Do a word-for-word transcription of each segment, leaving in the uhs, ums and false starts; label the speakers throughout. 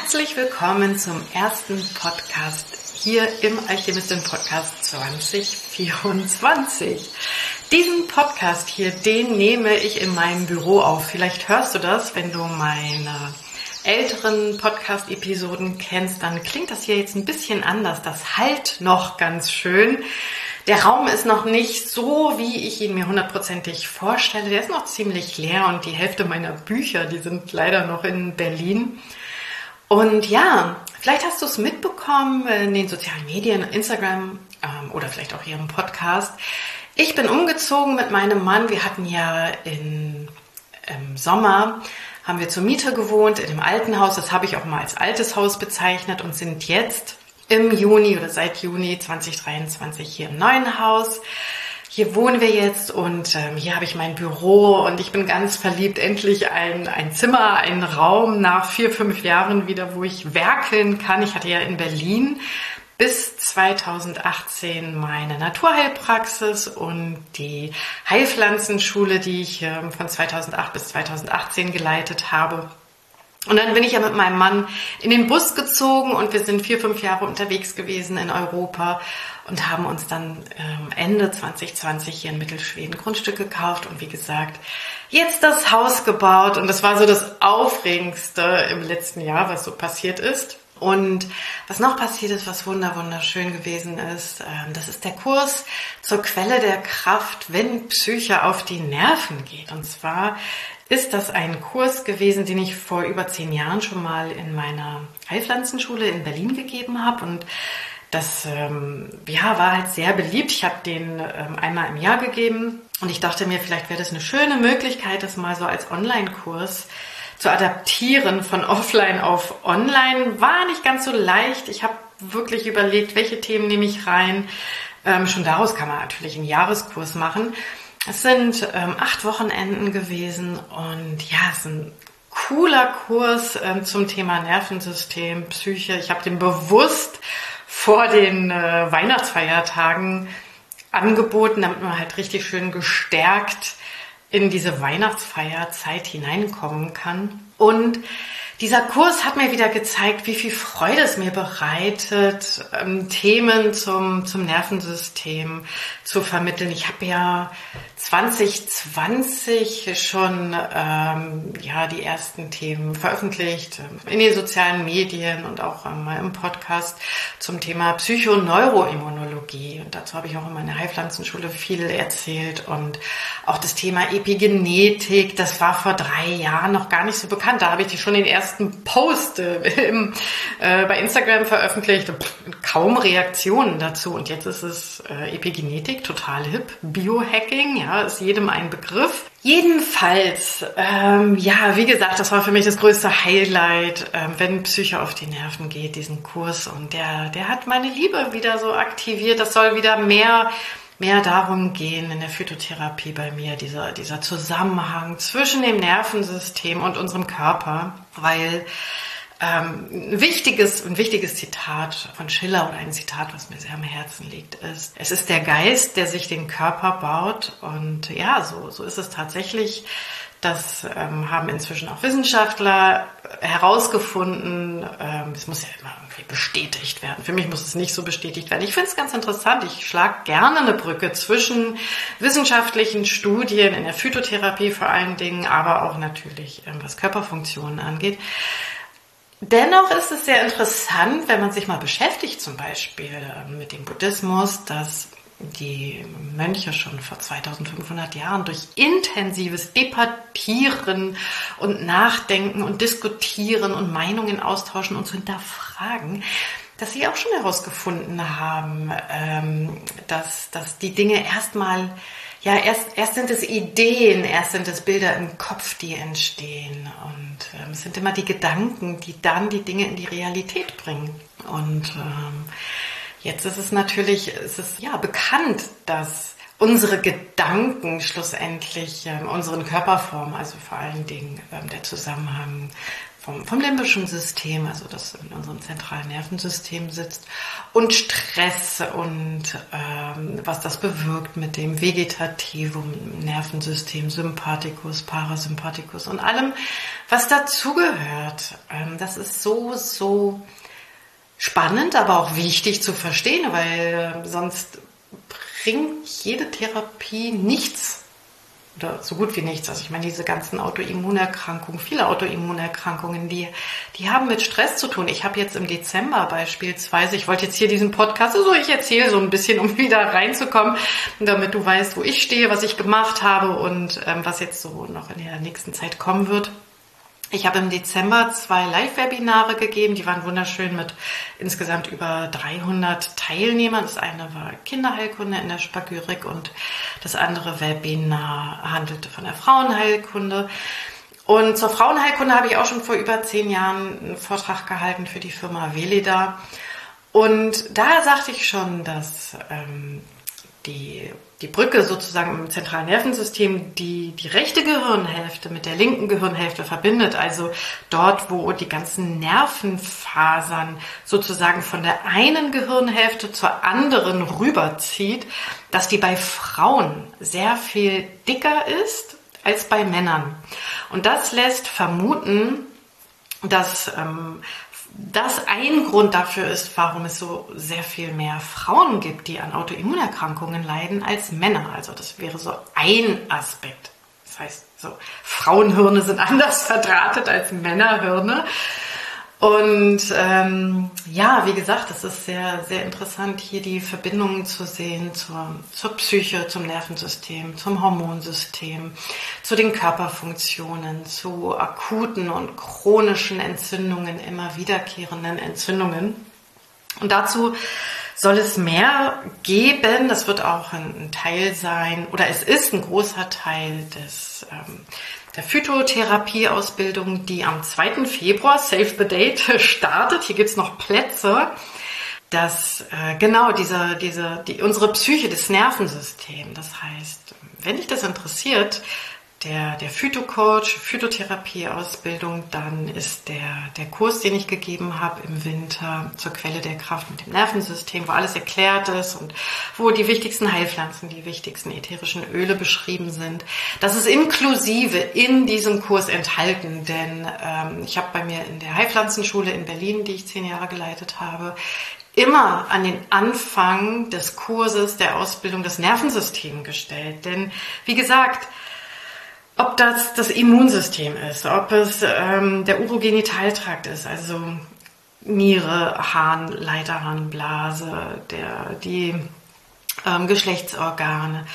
Speaker 1: Herzlich willkommen zum ersten Podcast hier im Alchemistin Podcast zwanzig vierundzwanzig. Diesen Podcast hier, den nehme ich in meinem Büro auf. Vielleicht hörst du das, wenn du meine älteren Podcast-Episoden kennst, dann klingt das hier jetzt ein bisschen anders. Das hallt noch ganz schön. Der Raum ist noch nicht so, wie ich ihn mir hundertprozentig vorstelle. Der ist noch ziemlich leer und die Hälfte meiner Bücher, die sind leider noch in Berlin. Und ja, vielleicht hast du es mitbekommen in den sozialen Medien, Instagram ähm, oder vielleicht auch hier im Podcast. Ich bin umgezogen mit meinem Mann. Wir hatten ja in, im Sommer, haben wir zur Miete gewohnt in dem alten Haus. Das habe ich auch mal als altes Haus bezeichnet und sind jetzt im Juni oder seit Juni zwanzig dreiundzwanzig hier im neuen Haus. Hier wohnen wir jetzt und ähm, hier habe ich mein Büro und ich bin ganz verliebt. Endlich ein, ein Zimmer, ein Raum nach vier, fünf Jahren wieder, wo ich werkeln kann. Ich hatte ja in Berlin bis zweitausendachtzehn meine Naturheilpraxis und die Heilpflanzenschule, die ich ähm, von zweitausendacht bis zweitausendachtzehn geleitet habe. Und dann bin ich ja mit meinem Mann in den Bus gezogen und wir sind vier, fünf Jahre unterwegs gewesen in Europa und haben uns dann ähm, Ende zwanzig zwanzig hier in Mittelschweden Grundstück gekauft und wie gesagt, jetzt das Haus gebaut. Und das war so das Aufregendste im letzten Jahr, was so passiert ist. Und was noch passiert ist, was wunder wunderschön gewesen ist, ähm, das ist der Kurs zur Quelle der Kraft, wenn Psyche auf die Nerven geht. Und zwar ist das ein Kurs gewesen, den ich vor über zehn Jahren schon mal in meiner Heilpflanzenschule in Berlin gegeben habe. Und das ähm, ja, war halt sehr beliebt. Ich habe den ähm, einmal im Jahr gegeben und ich dachte mir, vielleicht wäre das eine schöne Möglichkeit, das mal so als Online-Kurs zu adaptieren von offline auf online. War nicht ganz so leicht. Ich habe wirklich überlegt, welche Themen nehme ich rein. Ähm, schon daraus kann man natürlich einen Jahreskurs machen. Es sind ähm, acht Wochenenden gewesen und ja, es ist ein cooler Kurs ähm, zum Thema Nervensystem, Psyche. Ich habe den bewusst vor den äh, Weihnachtsfeiertagen angeboten, damit man halt richtig schön gestärkt in diese Weihnachtsfeierzeit hineinkommen kann. Und dieser Kurs hat mir wieder gezeigt, wie viel Freude es mir bereitet, ähm, Themen zum, zum Nervensystem zu vermitteln. Ich habe ja zwanzig zwanzig schon ähm, ja, die ersten Themen veröffentlicht in den sozialen Medien und auch mal im Podcast zum Thema Psychoneuroimmunologie. Und dazu habe ich auch in meiner Heilpflanzenschule viel erzählt. Und auch das Thema Epigenetik, das war vor drei Jahren noch gar nicht so bekannt. Da habe ich die schon den ersten Post äh, im, äh, bei Instagram veröffentlicht. Kaum Reaktionen dazu. Und jetzt ist es äh, Epigenetik, total hip. Biohacking, ja, ist jedem ein Begriff. Jedenfalls, ähm, ja, wie gesagt, das war für mich das größte Highlight, ähm, wenn Psyche auf die Nerven geht, diesen Kurs. Und der, der hat meine Liebe wieder so aktiviert. Das soll wieder mehr, mehr darum gehen in der Phytotherapie bei mir, dieser, dieser Zusammenhang zwischen dem Nervensystem und unserem Körper, weil Ähm, ein wichtiges, ein wichtiges Zitat von Schiller oder ein Zitat, was mir sehr am Herzen liegt, ist: Es ist der Geist, der sich den Körper baut. Und ja, so, so ist es tatsächlich. Das ähm, haben inzwischen auch Wissenschaftler herausgefunden. Ähm, es muss ja immer irgendwie bestätigt werden. Für mich muss es nicht so bestätigt werden. Ich finde es ganz interessant. Ich schlage gerne eine Brücke zwischen wissenschaftlichen Studien in der Phytotherapie vor allen Dingen, aber auch natürlich, ähm, was Körperfunktionen angeht. Dennoch ist es sehr interessant, wenn man sich mal beschäftigt, zum Beispiel mit dem Buddhismus, dass die Mönche schon vor zweitausendfünfhundert Jahren durch intensives Debattieren und Nachdenken und Diskutieren und Meinungen austauschen und zu hinterfragen, dass sie auch schon herausgefunden haben, dass, dass die Dinge erstmal Ja, erst, erst sind es Ideen, erst sind es Bilder im Kopf, die entstehen. Und ähm, es sind immer die Gedanken, die dann die Dinge in die Realität bringen. Und ähm, jetzt ist es natürlich, es ist ja bekannt, dass unsere Gedanken schlussendlich ähm, unseren Körper formen, also vor allen Dingen ähm, der Zusammenhang vom, vom limbischen System, also das in unserem zentralen Nervensystem sitzt, und Stress und ähm, was das bewirkt mit dem Vegetativum, Nervensystem, Sympathikus, Parasympathikus und allem, was dazugehört. Das ist so, so spannend, aber auch wichtig zu verstehen, weil sonst bringt jede Therapie nichts. Oder so gut wie nichts. Also ich meine, diese ganzen Autoimmunerkrankungen, viele Autoimmunerkrankungen, die, die haben mit Stress zu tun. Ich habe jetzt im Dezember beispielsweise, ich wollte jetzt hier diesen Podcast, also ich erzähle so ein bisschen, um wieder reinzukommen, damit du weißt, wo ich stehe, was ich gemacht habe und ähm, was jetzt so noch in der nächsten Zeit kommen wird. Ich habe im Dezember zwei Live-Webinare gegeben, die waren wunderschön mit insgesamt über dreihundert Teilnehmern. Das eine war Kinderheilkunde in der Spagyrik und das andere Webinar handelte von der Frauenheilkunde. Und zur Frauenheilkunde habe ich auch schon vor über zehn Jahren einen Vortrag gehalten für die Firma Veleda. Und da sagte ich schon, dass ähm, die die Brücke sozusagen im zentralen Nervensystem, die die rechte Gehirnhälfte mit der linken Gehirnhälfte verbindet, also dort, wo die ganzen Nervenfasern sozusagen von der einen Gehirnhälfte zur anderen rüberzieht, dass die bei Frauen sehr viel dicker ist als bei Männern. Und das lässt vermuten, dass ähm, das ein Grund dafür ist, warum es so sehr viel mehr Frauen gibt, die an Autoimmunerkrankungen leiden, als Männer. Also das wäre so ein Aspekt. Das heißt, so Frauenhirne sind anders verdrahtet als Männerhirne. Und ähm, ja, wie gesagt, es ist sehr, sehr interessant, hier die Verbindungen zu sehen zur, zur Psyche, zum Nervensystem, zum Hormonsystem, zu den Körperfunktionen, zu akuten und chronischen Entzündungen, immer wiederkehrenden Entzündungen. Und dazu soll es mehr geben. Das wird auch ein Teil sein, oder es ist ein großer Teil des ähm, der Phytotherapieausbildung, die am zweiten Februar, save the date, startet. Hier gibt's noch Plätze, dass äh, genau diese, diese, die, unsere Psyche, das Nervensystem, das heißt, wenn dich das interessiert, der, der Phytocoach, Phytotherapieausbildung, dann ist der, der Kurs, den ich gegeben habe im Winter zur Quelle der Kraft mit dem Nervensystem, wo alles erklärt ist und wo die wichtigsten Heilpflanzen, die wichtigsten ätherischen Öle beschrieben sind. Das ist inklusive in diesem Kurs enthalten, denn ähm, ich habe bei mir in der Heilpflanzenschule in Berlin, die ich zehn Jahre geleitet habe, immer an den Anfang des Kurses der Ausbildung das Nervensystem gestellt. Denn wie gesagt, ob das das Immunsystem ist, ob es ähm, der Urogenitaltrakt ist, also Niere, Harn, Leiterharnblase, der, die ähm, Geschlechtsorgane,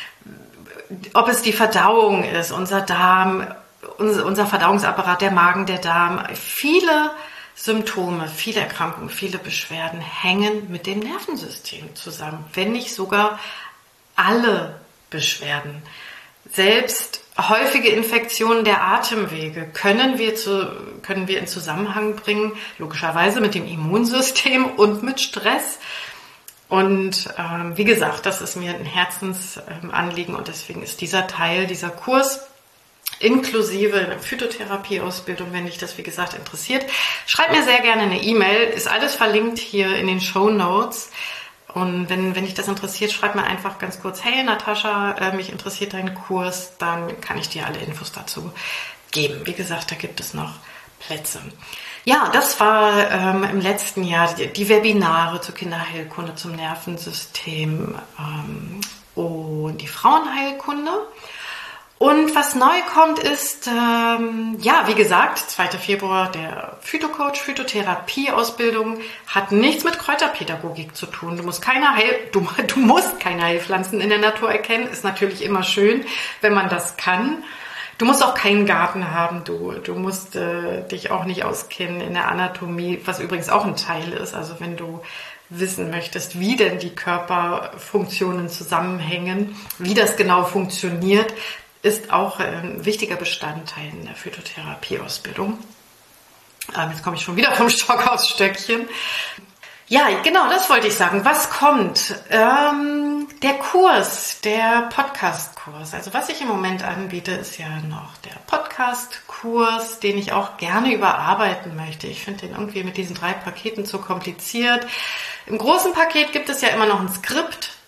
Speaker 1: ob es die Verdauung ist, unser Darm, unser, unser Verdauungsapparat, der Magen, der Darm, viele Symptome, viele Erkrankungen, viele Beschwerden hängen mit dem Nervensystem zusammen, wenn nicht sogar alle Beschwerden. Selbst häufige Infektionen der Atemwege können wir, zu, können wir in Zusammenhang bringen, logischerweise mit dem Immunsystem und mit Stress. Und ähm, wie gesagt, das ist mir ein Herzensanliegen und deswegen ist dieser Teil, dieser Kurs inklusive eine Phytotherapieausbildung, wenn dich das, wie gesagt, interessiert. Schreib mir sehr gerne eine E-Mail, ist alles verlinkt hier in den Shownotes. Und wenn, wenn dich das interessiert, schreib mir einfach ganz kurz, hey Natascha, äh, mich interessiert dein Kurs, dann kann ich dir alle Infos dazu geben. Wie gesagt, da gibt es noch Plätze. Ja, das war ähm, im letzten Jahr die, die Webinare zur Kinderheilkunde, zum Nervensystem ähm, und die Frauenheilkunde. Und was neu kommt ist, ähm, ja, wie gesagt, zweiter Februar, der Phytocoach, Phytotherapieausbildung hat nichts mit Kräuterpädagogik zu tun. Du musst keine Heil, du, du musst keine Heilpflanzen in der Natur erkennen. Ist natürlich immer schön, wenn man das kann. Du musst auch keinen Garten haben. Du, du musst äh, dich auch nicht auskennen in der Anatomie, was übrigens auch ein Teil ist. Also wenn du wissen möchtest, wie denn die Körperfunktionen zusammenhängen, wie das genau funktioniert, ist auch ein wichtiger Bestandteil in der Phytotherapieausbildung. Ähm, jetzt komme ich schon wieder vom Stock aufs Stöckchen. Ja, genau, das wollte ich sagen. Was kommt? Ähm, der Kurs, der Podcast-Kurs. Also was ich im Moment anbiete, ist ja noch der Podcast-Kurs, den ich auch gerne überarbeiten möchte. Ich finde den irgendwie mit diesen drei Paketen zu kompliziert. Im großen Paket gibt es ja immer noch ein Skript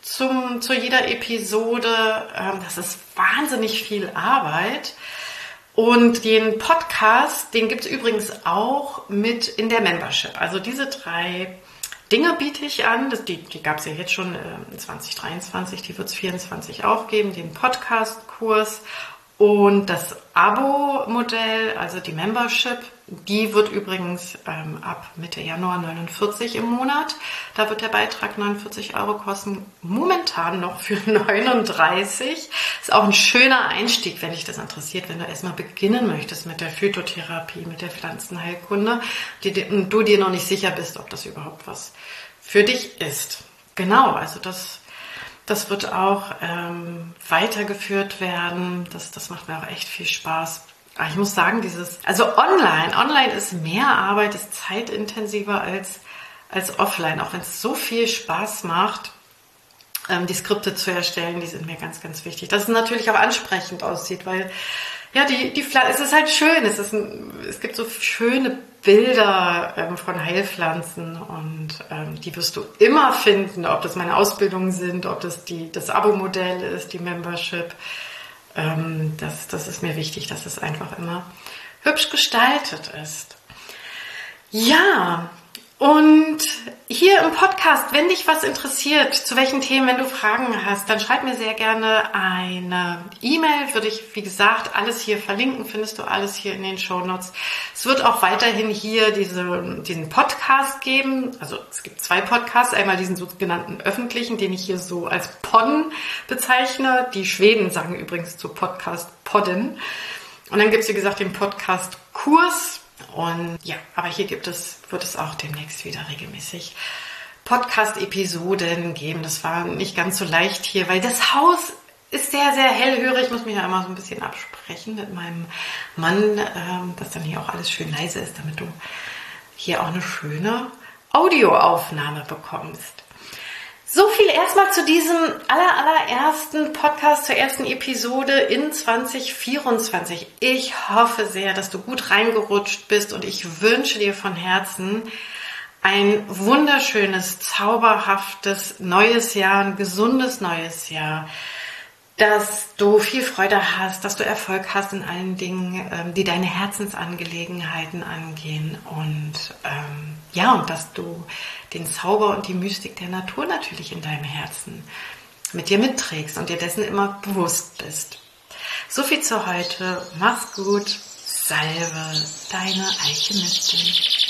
Speaker 1: zum, zu jeder Episode. Ähm, das ist wahnsinnig viel Arbeit. Und den Podcast, den gibt es übrigens auch mit in der Membership. Also diese drei Dinge biete ich an. Das, die die gab es ja jetzt schon äh, zwanzig dreiundzwanzig, die wird es vierundzwanzig auch geben. Den Podcast-Kurs und das Abo-Modell, also die Membership, die wird übrigens ähm, ab Mitte Januar neunundvierzig im Monat. Da wird der Beitrag neunundvierzig Euro kosten, momentan noch für neununddreißig. Ist auch ein schöner Einstieg, wenn dich das interessiert, wenn du erstmal beginnen möchtest mit der Phytotherapie, mit der Pflanzenheilkunde, die, und du dir noch nicht sicher bist, ob das überhaupt was für dich ist. Genau, also das... Das wird auch ähm, weitergeführt werden. Das, das macht mir auch echt viel Spaß. Aber ich muss sagen, dieses, also online, online ist mehr Arbeit, ist zeitintensiver als, als offline. Auch wenn es so viel Spaß macht, ähm, die Skripte zu erstellen, die sind mir ganz, ganz wichtig. Dass es natürlich auch ansprechend aussieht, weil ja, die, die Pflanze, es ist halt schön. Es, ist ein, es gibt so schöne Bilder ähm, von Heilpflanzen und ähm, die wirst du immer finden, ob das meine Ausbildungen sind, ob das die, das Abo-Modell ist, die Membership. Ähm, das, das ist mir wichtig, dass es einfach immer hübsch gestaltet ist. Ja, und hier im Podcast, wenn dich was interessiert, zu welchen Themen, wenn du Fragen hast, dann schreib mir sehr gerne eine E-Mail. Würde ich, wie gesagt, alles hier verlinken, findest du alles hier in den Shownotes. Es wird auch weiterhin hier diese, diesen Podcast geben. Also es gibt zwei Podcasts. Einmal diesen sogenannten öffentlichen, den ich hier so als Podden bezeichne. Die Schweden sagen übrigens zu Podcast Podden. Und dann gibt es, wie gesagt, den Podcast-Kurs. Und ja, aber hier gibt es, wird es auch demnächst wieder regelmäßig Podcast-Episoden geben. Das war nicht ganz so leicht hier, weil das Haus ist sehr, sehr hellhörig. Ich muss mich ja immer so ein bisschen absprechen mit meinem Mann, ähm, dass dann hier auch alles schön leise ist, damit du hier auch eine schöne Audioaufnahme bekommst. So viel erstmal zu diesem aller, allerersten Podcast, zur ersten Episode in zwanzig vierundzwanzig. Ich hoffe sehr, dass du gut reingerutscht bist und ich wünsche dir von Herzen ein wunderschönes, zauberhaftes neues Jahr, ein gesundes neues Jahr, dass du viel Freude hast, dass du Erfolg hast in allen Dingen, die deine Herzensangelegenheiten angehen und ähm, ja, und dass du den Zauber und die Mystik der Natur natürlich in deinem Herzen mit dir mitträgst und dir dessen immer bewusst bist. So viel zu heute. Mach's gut. Salve, deine Alchemistin.